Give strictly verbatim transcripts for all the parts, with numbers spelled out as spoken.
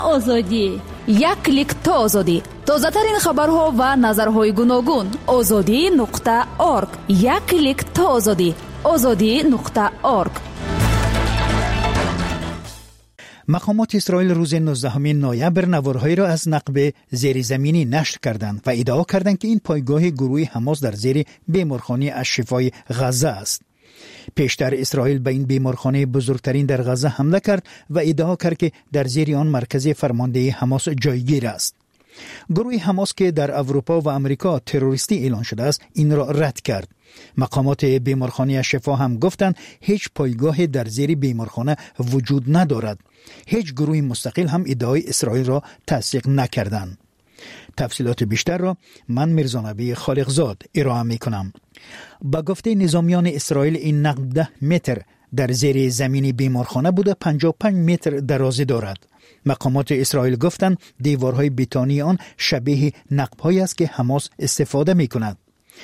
آزادی، یک کلیک تا آزادی. تازه ترین خبرها و نظرهای گوناگون. آزادی نقطه اورگ. یک کلیک تا آزادی. آزادی نقطه اورگ. مقامات اسرائیل روز نوزدهم نوامبر نوارهایی را از نقب زیرزمینی نشر کردند و ادعا کردند که این پایگاه گروه حماس در زیر بیمارخانه الشفای غزه است. پیشتر اسرائیل به این بیمارخانه بزرگترین در غزه حمله کرد و ادعا کرد که در زیر آن مرکز فرماندهی حماس جایگیر است. گروه حماس که در اروپا و امریکا تروریستی اعلان شده است این را رد کرد. مقامات بیمارخانه الشفا هم گفتند هیچ پایگاه در زیر بیمارخانه وجود ندارد. هیچ گروه مستقل هم ادعای اسرائیل را تصدیق نکردند. تفصیلات بیشتر را من میرزانبی خالقزاد ارائه می کنم. با گفته نظامیان اسرائیل این نقب ده متر در زیر زمین بیمارخانه بوده پنجاه و پنج متر درازی دارد. مقامات اسرائیل گفتند دیوارهای بتونی آن شبیه نقب‌هایی است که حماس استفاده می کند.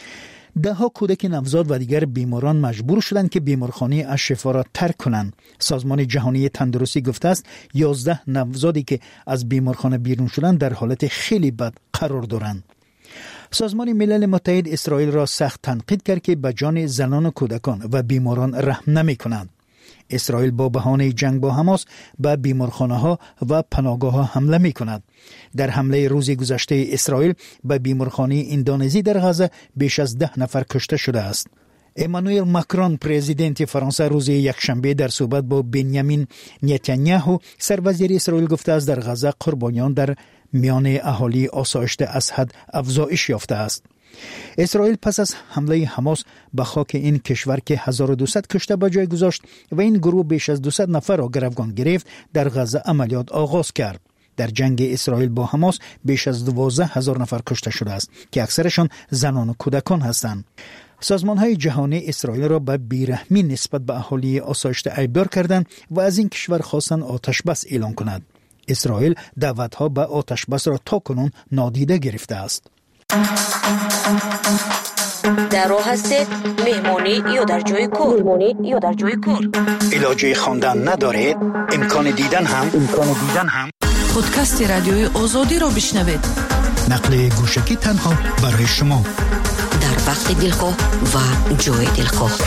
ده ها کودک نوزاد و دیگر بیماران مجبور شدند که بیمارخانه الشفا را ترک کنند. سازمان جهانی تندرستی گفته است یازده نوزادی که از بیمارخانه بیرون شدند در حالت خیلی بد قرار دارند. سازمان ملل متحد اسرائیل را سخت تنقید کرد که به جان زنان و کودکان و بیماران رحم نمی کند. اسرائیل با بهانه جنگ با حماس به بیمارخانه ها و پناهگاه ها حمله می کند. در حمله روز گذشته اسرائیل به بیمارخانه اندونزی در غزه بیش از ده نفر کشته شده است. امانوئل ماکرون پرزیدنت فرانسه روز یکشنبه در صحبت با بنیامین نتانیاهو سروزیر اسرائیل گفته است در غزه قربانیان در میان اهالی آسایشته از حد افزایش یافته است. اسرائیل پس از حمله حماس به خاک این کشور که هزار و دویست کشته به جای گذاشت و این گروه بیش از دویست نفر را گروگان گرفت در غزه عملیات آغاز کرد. در جنگ اسرائیل با حماس بیش از دوازده هزار نفر کشته شده است که اکثرشان زنان و کودکان هستند. سازمان‌های جهانی اسرائیل را به بیرحمی نسبت به اهالی آسایشته ایبدار کردند و از این کشور خواستند آتش بس اعلان کند. اسرائیل دعوت‌ها به آتش بس را تاکنون نادیده گرفته است. در راه هستید مهمونی یا در جای کار مهمونی یا در جای کار علاجه خواندن ندارید امکان دیدن هم امکان دیدن هم پادکست رادیوی آزادی را بشنوید. نقل گوشکی تنها برای شما در وقت دلخواه و جای دلخواه.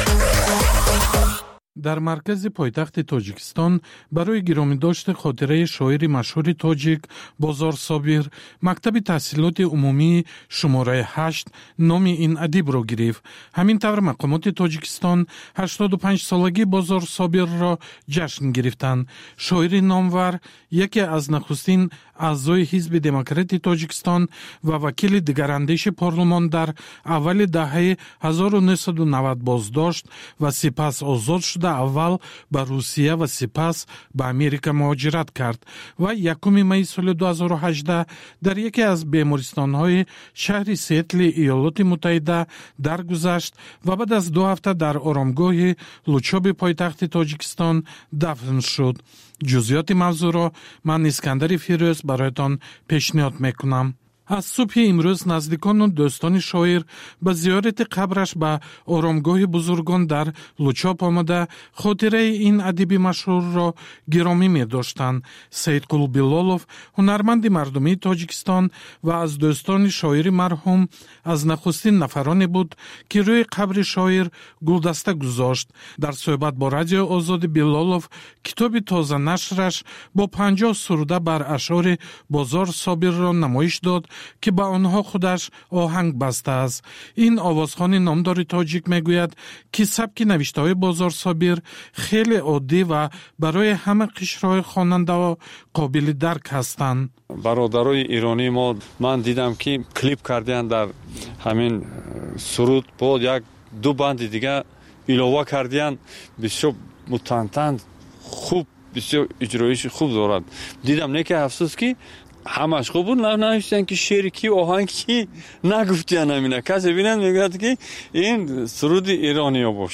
در مرکز پایتخت تاجیکستان برای گرامی داشت خاطره شاعر مشهور تاجیک بازار صابر مکتب تحصیلات عمومی شماره هشت نام این ادیب را گرفت. همین طور مقامات تاجیکستان هشتاد و پنج سالگی بازار صابر را جشن گرفتند. شاعر نامور یکی از نخستین اعضای حزب دموکرات تاجیکستان و وکیل دگراندیش پارلمان در اول دهه هزار و نهصد و نود بازداشت و سپس آزاد شده اول به روسیه و سپس به امریکا مهاجرت کرد و یکم می سال دو هزار و هجده در یکی از بیمارستان‌های شهر سیاتل ایالات متحده درگذشت و بعد از دو هفته در آرامگاه لوچاب پایتخت تاجیکستان دفن شد. جزئیات موضوع را من اسکندر فیروز برایتان پیشنهاد میکنم. از صبح امروز نزدیکان و دوستان شاعر به زیارت قبرش به آرامگاه بزرگان در لوچاپ آمده خاطره این ادیب مشهور را گرامی می داشتند. سیدقول بیلالوف هنرمند مردمی تاجیکستان و از دوستان شاعر مرحوم از نخستین نفرانی بود که روی قبر شاعر گلدسته گذاشت. در صحبت با رادیو آزاد بیلالوف کتاب تازه نشرش با پنجاه سروده بر اشعار بازار صابر را نمایش داد که با آنها خودش آهنگ بسته است. این آوازخوان نامدار تاجیک میگوید که سبک نوشته های بازار صابر خیلی عادی و برای همه قشرهای خواننده و قابل درک هستند. برادرای ایرانی ما من دیدم که کلیپ کردن در همین سرود بود یک دو بند دیگه ایلاوه کردن بسیار متنتن خوب بسیار اجرایش خوب دارد. دیدم نه که افسوس که همش خوب بود ننوشتن که شعر کی آهنگ کی نگفتن همینه کسی بینن میگه که این سرود ایرانی ها باشد.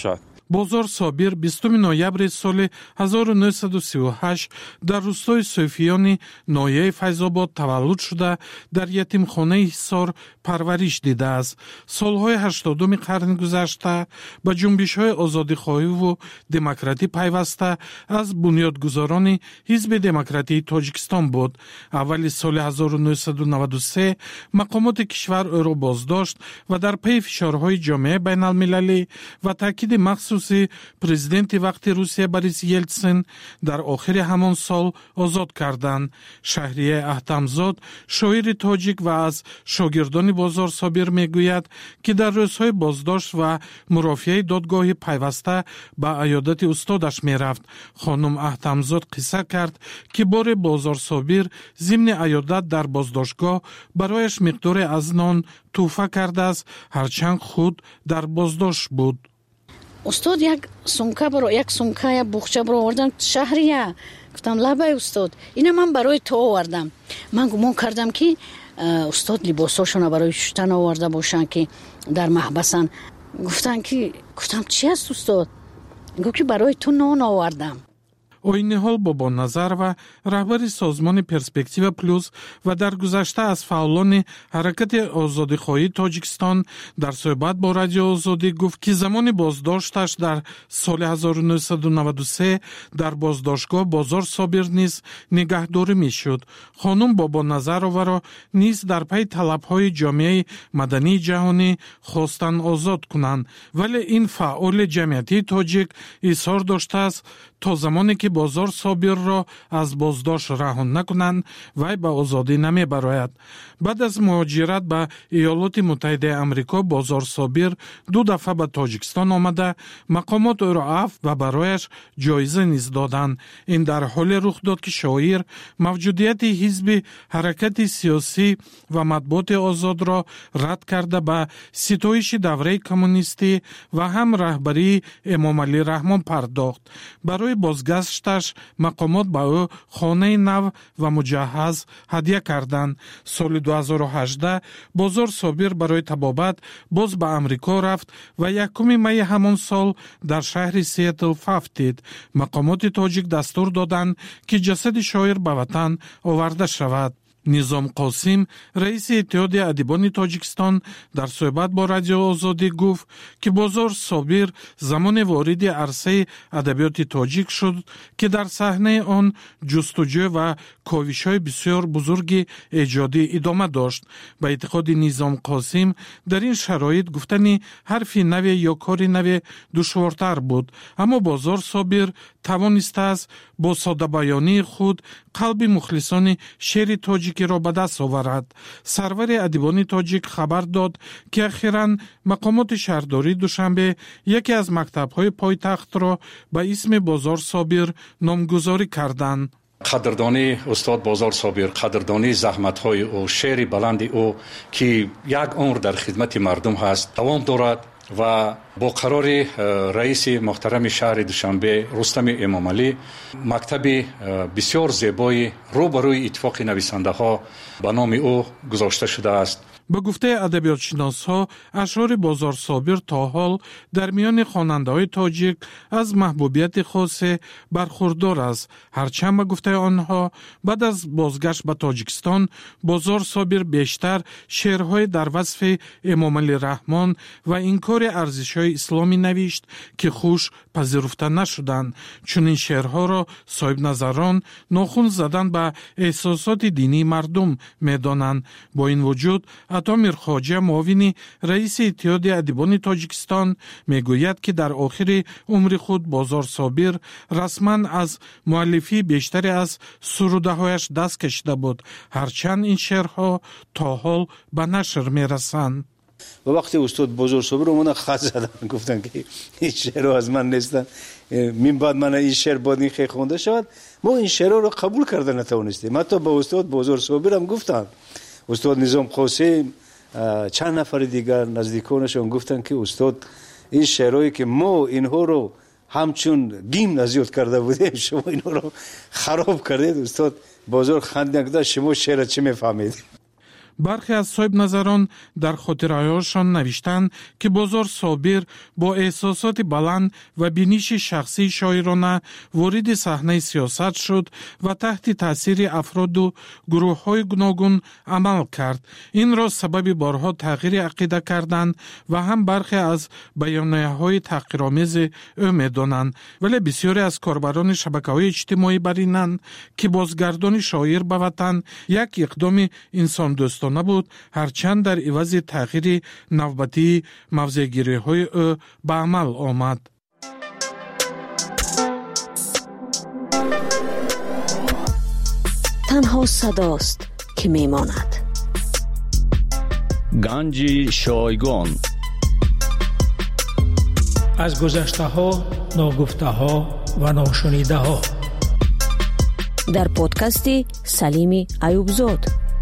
бозор собир بیستم ноябри соли ҳазору нӯҳсаду сию ҳашт дар рӯстои Суфиёни ноҳияи Файзобод таваллуд шуда дар ятимхонаи Ҳисор парвариш дидааст. солҳои ҳаштодуми қарни гузашта ба ҷунбишҳои озодихоҳиву демократӣ пайваста аз бунёдгузорони ҳизби демократии Тоҷикистон буд. аввали соли ҳазору нӯҳсаду наваду се мақомоти кишвар ӯро боздошт ва дар паи фишорҳои ҷомеаи байналмилалӣ ва таъкиди махсуси президенти вақти Русия Борис Елтсин дар охири ҳамон сол озод карданд. Шаҳрияр Аҳтамзод, шоири тоҷик ва аз шогирдони Бозор Собир мегӯяд, ки дар рӯзҳои боздошт ва мурофиаи додгоҳи пайваста ба аёдати устодаш мерафт. хонум Аҳтамзод қисса кард, ки бори Бозор Собир зимни аёдат дар боздоштгоҳ барояш миқдоре аз нон тӯҳфа кардааст, ҳарчанд худ дар боздошт буд. устод як сумка бро як сумка як буғча бро овардам. Шаҳрия гуфтам лабай устод, ина ман барои то овардам. ман гумон кардам ки устод либосошона барои шуштан оварда бошанд, ки дар маҳбасан. гуфтан ки гуфтам чи аст устод? гуфт ки барои ту нон овардам. оиниҳол бобоназарова, раҳбари созмони перспектива плюс ва дар гузашта аз фаъолони ҳаракати озодихоҳии Тоҷикистон дар суҳбат бо Радиои Озодӣ гуфт, ки замони боздошташ дар соли ҳазору нӯҳсаду наваду се дар боздоштгоҳ Бозор Собир низ нигаҳдорӣ мешуд. хонум Бобоназароваро низ дар паи талабҳои ҷомеаи мадании ҷаҳонӣ хостанд озод кунанд, вале ин фаъоли ҷамъиятии тоҷик изҳор доштааст, то замоне ки Бозор Собирро аз боздошт раҳон накунанд, вай ба озодӣ намебарояд. баъд аз муҳоҷират ба Иёлоти Муттаҳидаи Амрико, Бозор Собир ду дафъа ба Тоҷикистон омада, мақомот ӯро афв ва барояш ҷоиза низ доданд. ин дар ҳоле рух дод, ки шоир мавҷудияти ҳизби ҳаракати сиёсӣ ва матбуоти озодро рад карда ба ситоиши давраи коммунистӣ ва ҳам раҳбарии Эмомалӣ Раҳмон пардохт. барои бозгашташ мақомот ба ӯ хонаи нав ва муҷаҳҳаз ҳадя карданд. соли ду ҳазору ҳаждаҳ Бозор Собир барои табобат боз ба Амрико рафт ва якуми майи ҳамон сол дар шаҳри Сиэтл фафтид. мақомоти тоҷик дастур доданд, ки ҷасади шоир ба ватан оварда шавад. Низом Қосим, раиси иттиҳоди адибони Тоҷикистон, дар суҳбат бо Радиои Озодӣ гуфт, ки Бозор Собир замоне вориди арсаи адабиёти тоҷик шуд, ки дар саҳнаи он ҷустуҷӯ ва ковишҳои бисёр бузурги эҷодӣ идома дошт. ба эътиқоди Низом Қосим, дар ин шароит гуфтани ҳарфи наве ё кори наве душвортар буд, аммо Бозор Собир тавонистааст бо содабаёнии худ қалби мухлисони шеъри тоҷикиро ба даст оварад. сарвари адибони тоҷик хабар дод, ки ахиран мақомоти шаҳрдории Душанбе яке аз мактабҳои пойтахтро ба исми Бозор Собир номгузорӣ карданд. қадрдонии устод Бозор Собир, қадрдонии заҳматҳои ӯ, шеъри баланди ӯ, ки як умр дар хидмати мардум ҳаст, давом дорад ва бо қарори раиси муҳтарами шаҳри Душанбе Рустами Эмомалӣ мактаби бисёр зебои рӯбарӯи иттифоқи нависандаҳо ба номи ӯ гузошта шудааст. ба гуфтаи адабиётшиносҳо, ашъори Бозор Собир то ҳол дар миёни хонандаҳои тоҷик аз маҳбубияти хосе бархурдор аст. ҳарчанд ба гуфтаи онҳо, баъд аз бозгашт ба Тоҷикистон, Бозор Собир бештар шеърҳои дар васфи Эмомалӣ Раҳмон ва инкори арзишҳои исломӣ навишт, ки хуш пазируфта нашуданд. чунин шеърҳоро соҳибназарон нохун задан ба эҳсосоти динии мардум медонанд. бо ин вуҷуд ато Мирхоҷа, муовини раиси иттиҳоди адибони Тоҷикистон, мегӯяд, ки дар охири умри худ Бозор Собир расман аз муаллифии бештаре аз сурудаҳояш даст кашида буд, ҳарчанд ин шеърҳо то ҳол ба нашр мерасанд. ва вақте устод Бозор Собир омада хат задан, гуфтанд ки ин шеърҳо аз ман нестанд, мин баъд мана ин шеър бояд ин хел хонда шавад. мо ин шеърҳоро қабул карда натавонистем. ҳатто ба устод Бозор Собирам гуфтанд. устод Низом Қосим, чанд нафари дигар наздиконашон гуфтанд ки устод, ин шеърҳое ки мо инҳоро ҳамчун гимн азёд карда будем, шумо инҳоро хароб кардед. устод Бозор хандидан гуфтанд, шумо шеъра чӣ мефаҳмед? برخی از صاحب نظران در خاطرهایشان نوشتند که بازار صابر با احساسات بلند و بینش شخصی شاعرانه وارد صحنه سیاست شد و تحت تاثیر افراد و گروه‌های گوناگون عمل کرد. این را سبب بارها تغییر عقیده کردند و هم برخی از بیانیه‌های تحقیرآمیز او می‌دانند، ولی بسیاری از کاربران شبکه‌های اجتماعی برینند که بازگردان شاعر به وطن یک اقدام انسان دوستانه بود، هرچند در عوض تغییر نوبتی موضع‌گیری‌های او به عمل آمد. تنها صداست که میماند. گنج شایگان از گذشته ها، ناگفته ها و ناشنیده ها در پادکست سلیم ایوبزاد.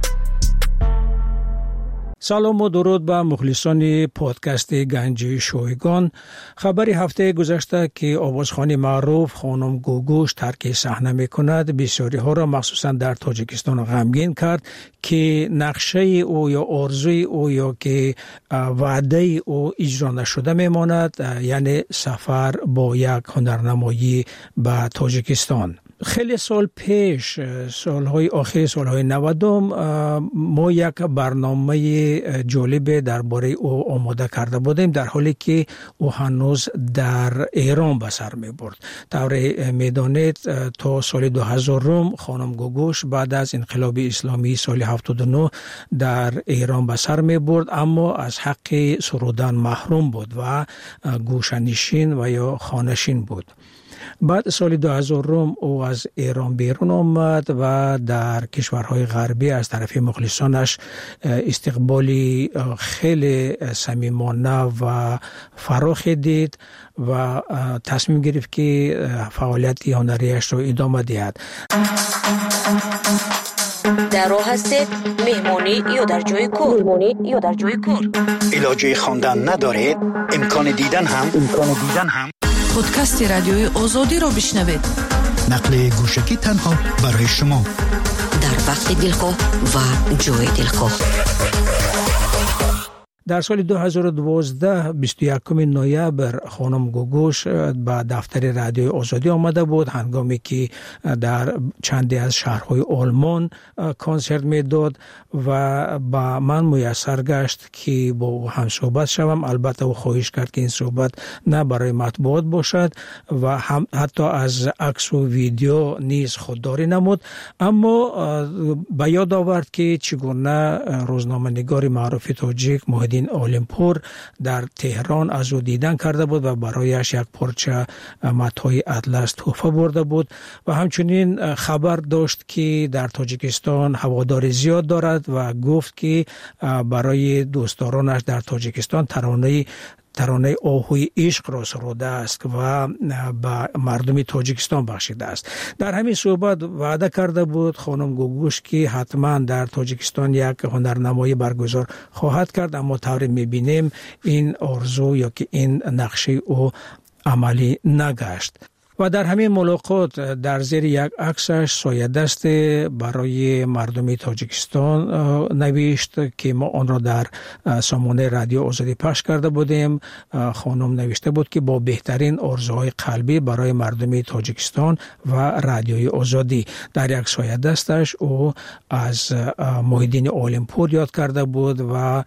سلام و درود به مخلصان پادکست گنج شایگان. خبری هفته گذشته که آوازخوان معروف خانم گوگوش ترک صحنه میکند بسیاری ها را مخصوصا در تاجیکستان غمگین کرد که نقشه او یا آرزوی او یا که وعده او اجرا نشده میماند، یعنی سفر با یک هنرنمایی به تاجیکستان. خیلی سال پیش، سالهای آخر سالهای نودم، ما یک برنامه جالب درباره او آماده کرده بودیم، در حالی که او هنوز در ایران به سر می برد. طور میدانید تا سال دو هزار خانم گوگوش بعد از انقلاب اسلامی سال هفتاد و نه در ایران به سر می برد، اما از حق سرودن محروم بود و گوشه‌نشین و یا خانه‌نشین بود. بعد سال دو هزار او از ایران بیرون آمد و در کشورهای غربی از طرف مخلصانش استقبالی خیلی صمیمانه و فراخی دید و تصمیم گرفت که فعالیت هنریش را ادامه دهد. در راه هستید مهمانی یا در جای کار؟ مهمانی یا در جای کار؟ علاجه خواندن ندارید؟ امکان دیدن هم امکان دیدن هم پادکست رادیوی آزادی را بشنوید. نقل گوشکی تنها برای شما در وقت دلخواه و جای دلخواه. در سال دو هزار و دوازده بیست و یکم نوامبر خانم گوگوش به دفتر رادیوی آزادی آمده بود، هنگامی که در چندی از شهرهای آلمان کنسرت میداد و با من میسر گشت که با او هم صحبت شوم. البته او خواهش کرد که این صحبت نه برای مطبوعات باشد و هم حتی از عکس و ویدیو نیز خودداری نمود، اما به یاد آورد که چگونه روزنامه‌نگار معروف تاجیک محمد اولمپور در تهران از او دیدن کرده بود و برایش یک پارچه متاع اطلس تحفه برده بود و همچنین خبر داشت که در تاجیکستان هوادار زیاد دارد و گفت که برای دوستدارانش در تاجیکستان ترانه ترانه آهوی عشق را سروده است و به مردم تاجیکستان بخشیده است. در همین صحبت وعده کرده بود خانم گوگوش که حتما در تاجیکستان یک هنرنمایی برگزار خواهد کرد، اما طوری میبینیم این آرزو یا که این نقشه او عملی نگشت. و در همین ملاقات در زیر یک عکسش سایه دست برای مردم تاجیکستان نوشت که ما آن را در سامانه رادیو آزادی پخش کرده بودیم. خانم نوشته بود که با بهترین آرزوهای قلبی برای مردم تاجیکستان و رادیوی آزادی. در یک سایه دستش او از محیدین اولمپور یاد کرده بود و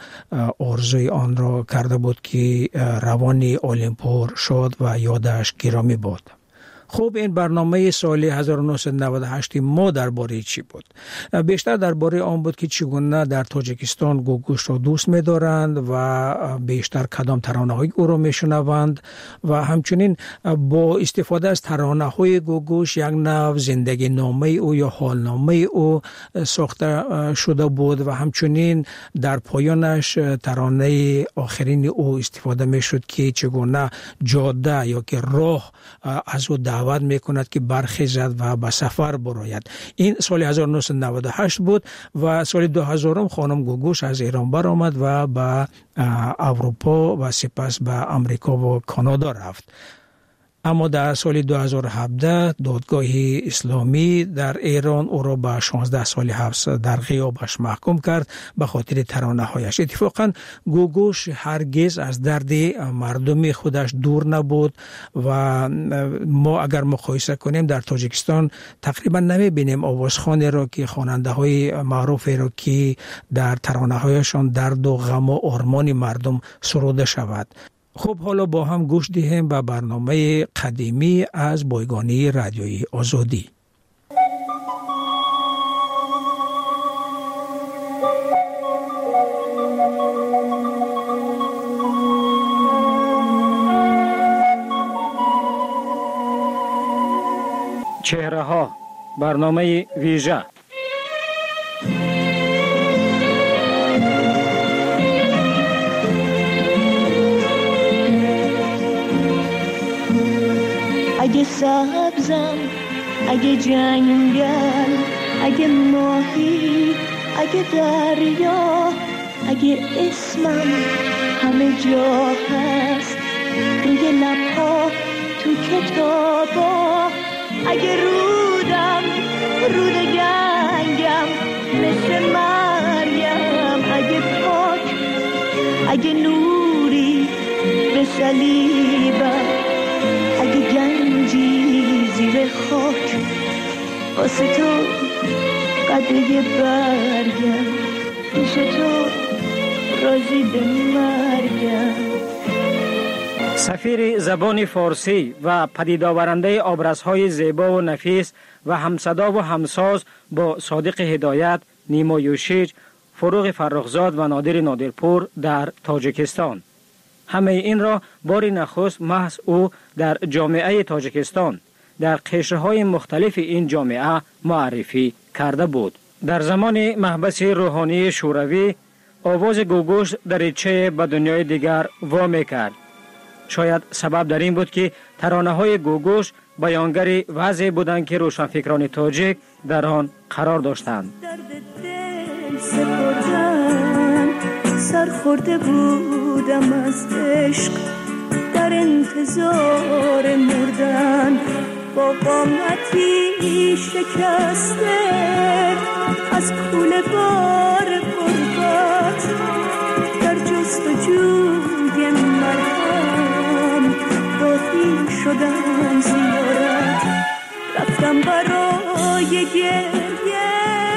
آرزوی آن را کرده بود که روان اولمپور شد و یادش گرامی بود. خوب، این برنامه سال هزار و نهصد و نود و هشت ما درباره چی بود؟ بیشتر درباره آن بود که چگونه در تاجیکستان گوگوش را دوست می‌دارند و بیشتر کدام ترانه‌های او را می‌شنوند و همچنین با استفاده از ترانه‌های گوگوش یک نوع زندگی نامه او یا حالنامه او ساخته شده بود و همچنین در پایانش ترانه آخرین او استفاده می‌شد که چگونه جاده یا که راه از او دعوت میکند که برخیزد و به سفر براید. این سال هزار و نهصد و نود و هشت بود و سال دو هزار خانم گوگوش از ایران برآمد و به اروپا و سپس به امریکا و کانادا رفت. اما در سال دو هزار و هفده دادگاه اسلامی در ایران او را به شانزده سال حبس در غیابش محکوم کرد به خاطر ترانه‌هایش. اتفاقا گوگوش هرگز از درد مردم خودش دور نبود و ما اگر مقایسه کنیم در تاجیکستان تقریبا نمی‌بینیم آوازخوانی را که خواننده‌های معروفی را که در ترانه‌هایشان درد و غم و آرمان مردم سروده شود. خب حالا با هم گوش دهیم به برنامه قدیمی از بایگانی رادیوی آزادی. چهره ها، برنامه ویژه. اگه سبزم، اگه جنگل، اگه ماهی، اگه دریا، اگه اسمم همه جا هست، روی لبها، تو کتابا، اگه رودم، رود گنگم مثل مریم، اگه پاک، اگه نوری به صلیبم، اگه گنجی زیر خاک واسه تو قدره برگم، پیش تو راضی به مرگم. سفیر زبان فارسی و پدید آورنده آبرزهای زیبا و نفیس و همصدا و همساز با صادق هدایت، نیما یوشیج، فروغ فرخزاد و نادر نادرپور در تاجیکستان. همه این را بار نخست محض او در جامعه تاجیکستان در قشرهای مختلف این جامعه معرفی کرده بود. در زمان محبس روحانی شوروی آواز گوگوش دریچه به دنیای دیگر وامی کرد. شاید سبب در این بود که ترانه های گوگوش بیانگر وضعی بودند که روشنفکران تاجیک در آن قرار داشتند. سرخورده بودم از عشق، در انتظار مردن، با قامتی شکسته از کوله بار غربت، در جستجوی مرهم راهی شدم زیارت، رفتم برای گریه،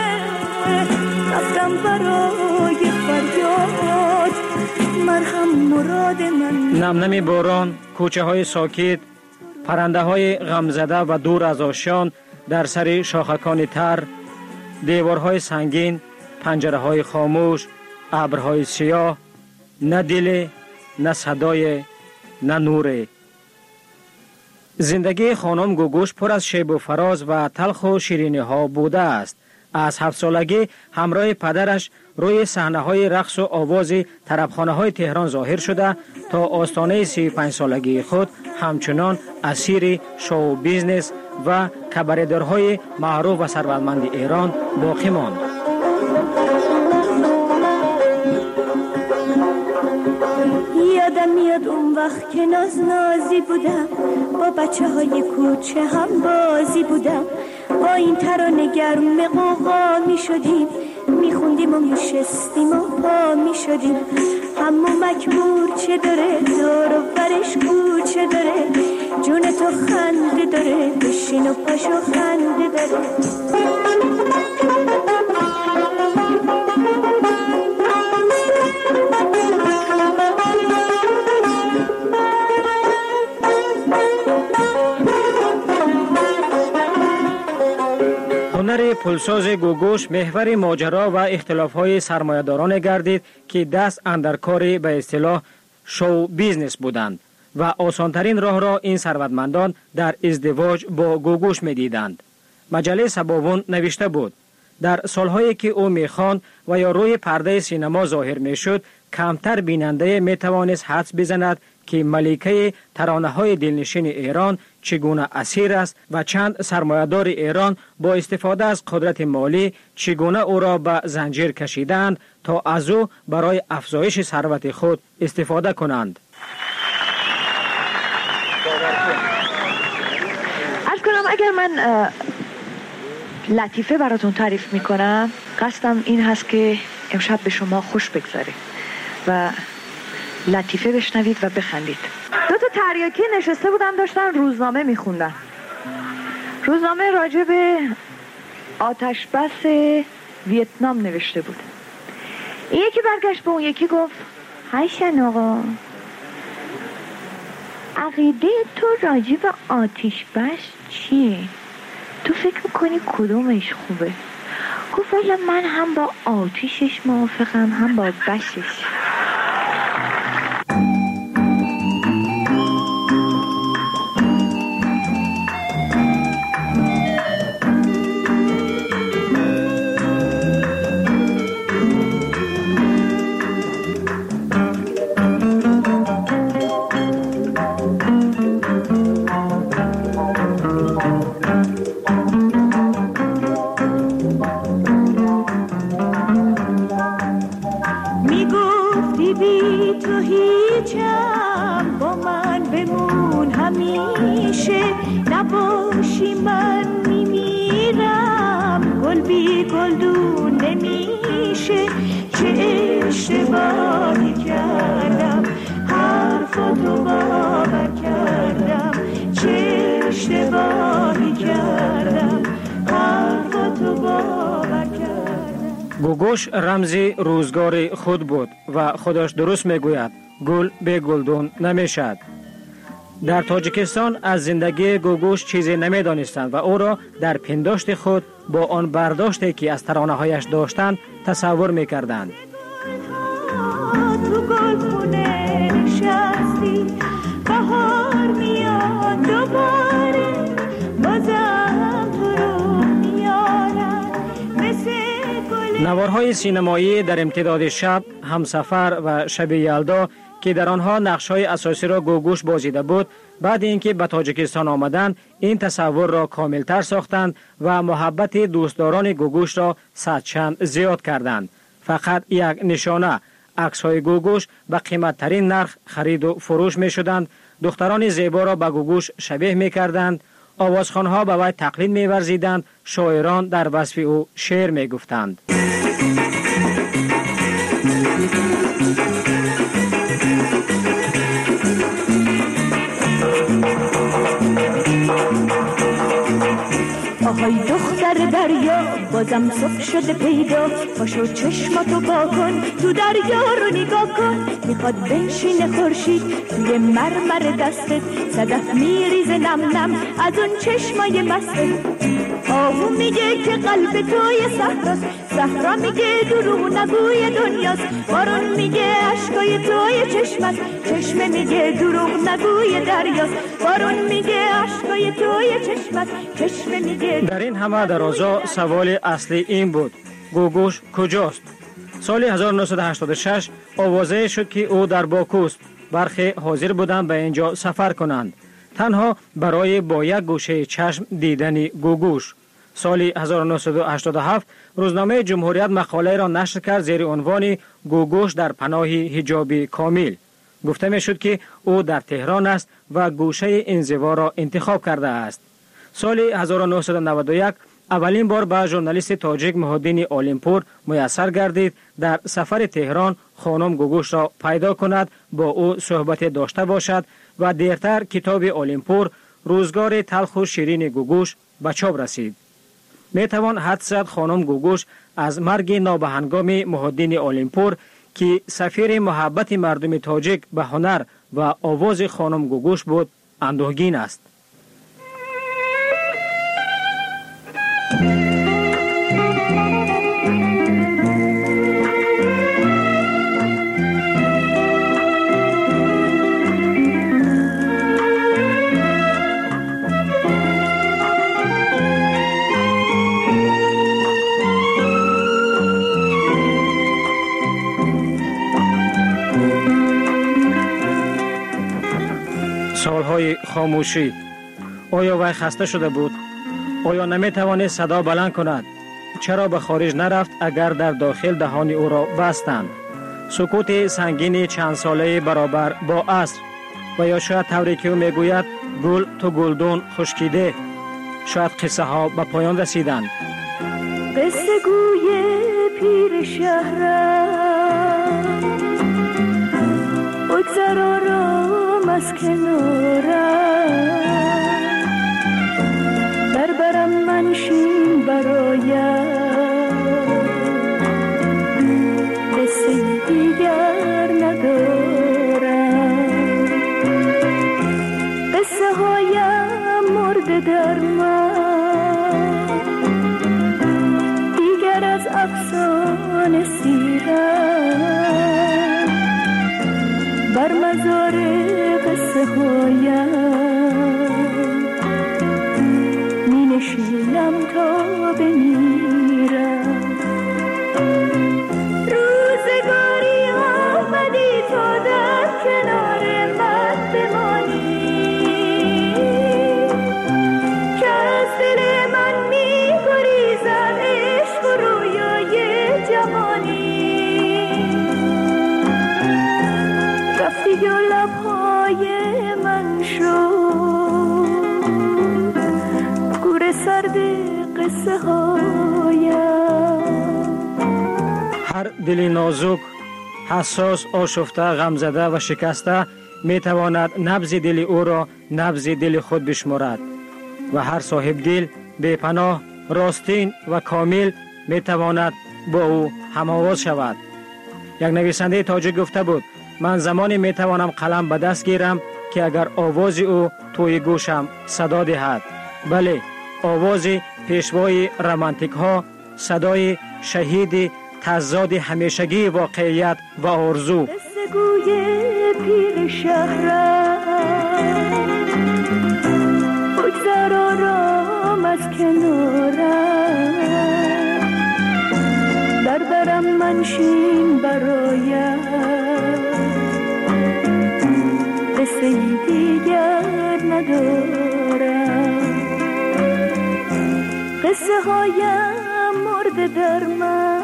رفتم برای فریاد، مرهم مراد من. نمنم باران، کوچه های ساکت، پرنده های غمزده و دور از آشیان در سر شاخکان تر، دیوارهای سنگین، پنجره های خاموش، ابرهای سیاه، نه دل، نه صدای، نه نور. زندگی خانم گوگوش پر از شیب و فراز و تلخ و شیرینی ها بوده است. از هفت سالگی همراه پدرش روی صحنه های رقص و آواز طربخانه های تهران ظاهر شده تا آستانه سی و پنج سالگی خود همچنان اسیر شو بیزنس و کباردارهای معروف و ثروتمند ایران باقی ماند. یادم میاد اون وقت که ناز نازی بودم، با بچه های کوچه هم بازی بودم، با این ترانه گرم قوقا می شدیم، می خوندیم و می شستیم و پا می شدیم. همو مکمور چه داره، دور و برش کوچه داره، جون تو خنده داره، بشین و پاشو خنده داره. هنر پلساز گوگوش محور ماجرا و اختلاف‌های سرمایه‌داران گردید که دست اندر کار به اصطلاح شو بیزنس بودند و آسانترین راه را این ثروتمندان در ازدواج با گوگوش می‌دیدند. مجله سباوون نوشته بود: در سالهایی که او می‌خواند و یا روی پرده سینما ظاهر می‌شد، کمتر بیننده می‌توانست حدس بزند که ملکه ترانه‌های دلنشین ایران چگونه اسیر است و چند سرمایه‌دار ایران با استفاده از قدرت مالی چگونه او را به زنجیر کشیدند تا از او برای افزایش ثروت خود استفاده کنند. اگر من لطیفه براتون تعریف میکنم، قصدم این هست که امشب به شما خوش بگذاره و لطیفه بشنوید و بخندید. دو تا تریاکی نشسته بودن داشتن روزنامه میخوندن. روزنامه راجع به آتش بس ویتنام نوشته بود. این یکی برگشت به اون یکی گفت هیشن آقا، عقیده تو راجع به آتش بس چیه؟ تو فکر میکنی کدومش خوبه؟ گفت والا من هم با آتیشش موافقم هم با بشش. نباشی من میمیرم، گل بی گلدون نمیشه. چه اشتباهی کردم حرفاتو باور کردم، چه اشتباهی کردم حرفاتو باور کردم. گوگوش رمزی روزگار خود بود و خودش درست میگوید گل به گلدون نمیشد. در تاجیکستان از زندگی گوگوش چیزی نمیدانستند و او را در پنداشت خود با آن برداشتی که از ترانه‌هایش داشتند تصور میکردند. تو گلخونه نشستی، بهار میاد دوباره، بازم تو رو میارم مثل گل. نوارهای سینمایی در امتداد شب، همسفر و شب یلدا که در آنها نقش‌های اساسی را گوگوش بازیده بود، بعد اینکه به تاجیکستان آمدند این تصور را کاملتر ساختند و محبت دوستداران گوگوش را صدچند زیاد کردند. فقط یک نشانه، عکس‌های گوگوش به قیمت‌ترین نرخ خرید و فروش می‌شدند. دختران زیبا را به گوگوش شبیه می‌کردند، آوازخوان‌ها به وی تقلید می‌ورزیدند، شاعران در وصف او شعر می‌گفتند. آهای دختر دریا، بازم صبح شده پیدا، پاشو چشماتو با کن، تو دریا رو نگاه کن. میخواد بنشینه خورشید توی مرمر دستت، صدف میریزه نم نم از اون چشمای مستت. آهو میگه که قلب توی صحراست، صحرا میگه دروغ نگوی دنیاست. بارون میگه عشقای توی چشمت، چشمه میگه دروغ نگوی دریاست. بارون میگه عشقای توی چشمت، چشمه میگه. در این همه درازا سوال اصلی این بود: گوگوش کجاست؟ سال هزار و نهصد و هشتاد و شش آوازه شد که او در باکوست. برخی حاضر بودند به اینجا سفر کنند، تنها برای با یک گوشه چشم دیدن گوگوش. سال هزار و نهصد و هشتاد و هفت روزنامه جمهوریت مقاله را نشر کرد زیر عنوان گوگوش در پناه حجاب کامل. گفته می شد که او در تهران است و گوشه انزوا را انتخاب کرده است. سال هزار و نهصد و نود و یک اولین بار به ژورنالیست تاجیک محی‌الدین عالمپور میسر گردید در سفر تهران خانم گوگوش را پیدا کند، با او صحبت داشته باشد و دیرتر کتاب عالمپور روزگار تلخ و شیرین گوگوش به چاپ رسید. می توان حدس زد خانم گوگوش از مرگ نابهنگام محی‌الدین عالمپور که سفیر محبت مردم تاجیک به هنر و آواز خانم گوگوش بود اندوهگین است. سالهای خاموشی. آیا وی خسته شده بود؟ آیا نمی توانست صدا بلند کند؟ چرا به خارج نرفت اگر در داخل دهان او را بستند؟ سکوت سنگین چند ساله برابر با عصر، و یا شاید طوری که او میگوید گل تو گلدون خشکیده. شاید قصه ها به پایان رسیدند. قصه گوی پیر شهرم بگذر آرام از کنارم در برم منشین برایم قصه دیگر ندارم قصه هایم مرده در من دیگر از افسانه سیرم بر مزار قصه هایم می نشینم تا بمیرم روزگاری آمدی تا در کنار من بمانی که از دل من می گریزد عشق و رویای جوانی رفتی و لبهای من شد گور سرد قصه هایم. هر دل نازک، حساس، آشفته، غمزده و شکسته می تواند نبض دل او را نبض دل خود بشمارد و هر صاحب دل بی‌پناه، راستین و کامل می تواند با او هم‌آواز شود. یک نویسنده تاجیک گفته بود من زمانی می توانم قلم به دست گیرم که اگر آواز او توی گوشم صدا دهد. بله، آواز پیشوای رمانتیک ها، صدای شهید تضاد همیشگی واقعیت و آرزو. قصه گوی پیر شهرم بگذر آرام از کنارم در برم منشین برایم قصه دیگر ندارم قصه هایم مرده در من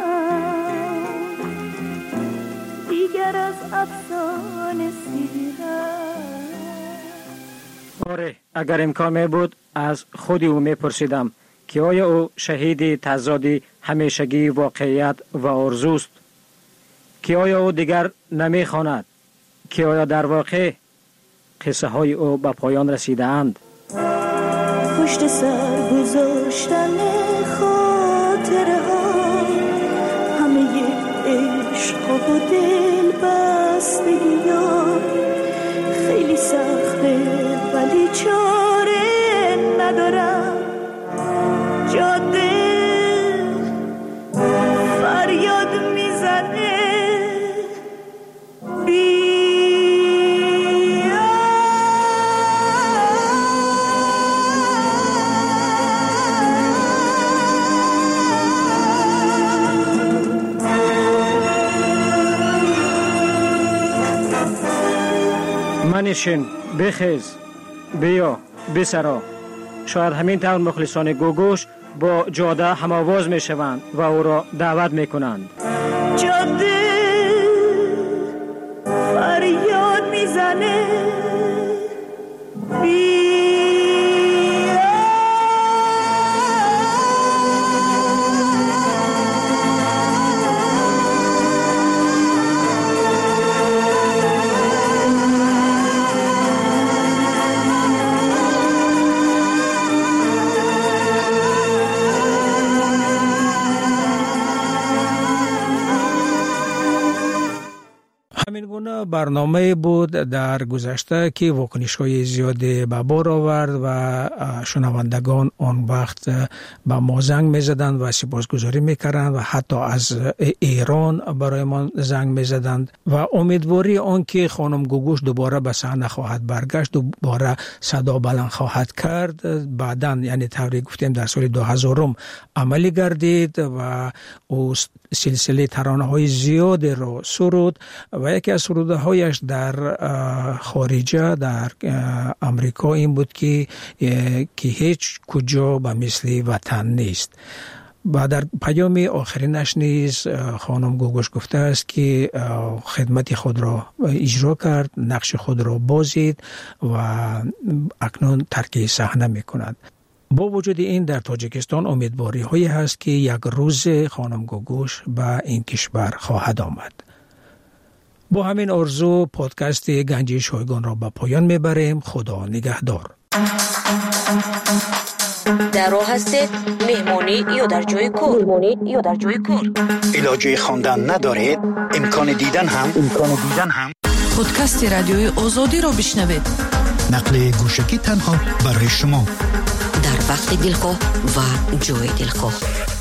دیگر از افسانه سیرم. آره، اگر امکان می بود از خود او می پرسیدم که آیا او شهید تضاد همیشگی واقعیت و آرزوست، که آیا او دیگر نمی خواند، که آیا در واقع قصه های او به پایان رسیده اند. پشت سر گذاشتن خاطره ها همه عشق و دل بستگی ها خیلی سخته ولی چاره ندارم جاده فریاد میزنه منشین، بخیز، بیا، بسرا. شاید همین طور مخلصان گوگوش با جاده هم‌آواز می شوند و او را دعوت می کنند. جاده فریاد می زنه برنامه بود در گذشته که واکنش‌های زیادی به بار آورد و شنوندگان آن وقت به ما زنگ می‌زدند و سپاسگزاری می‌کردند و حتی از ایران برای ما زنگ می‌زدند و امیدواری آن که خانم گوگوش دوباره به صحنه خواهد برگشت، دوباره صدا بلند خواهد کرد، بعداً یعنی طوری گفتیم در سال دو هزار عملی گردید و او سلسله ترانه‌های زیادی رو سرود و یکی از سرودهایش در خارجه در امریکا این بود که که هیچ کجا به مثل وطن نیست. و در پیام آخرینش نیز خانم گوگوش گفته است که خدمت خود را اجرا کرد، نقش خود را بازید و اکنون ترک صحنه می کند. با وجود این در تاجیکستان امیدواری هایی هست که یک روز خانم گوگوش به این کشور خواهد آمد. با همین آرزو پادکست گنجی شایگان را به پایان میبریم. خدا نگهدار. در راه هستید مهمونی یا در جای کار مهمونی یا در جای کار علاج خواندن ندارید، امکان دیدن هم امکان دیدن هم پادکست رادیوی آزادی را بشنوید. نقل گوشکی تنها برای شما در وقت دلخواه و جای دلخواه.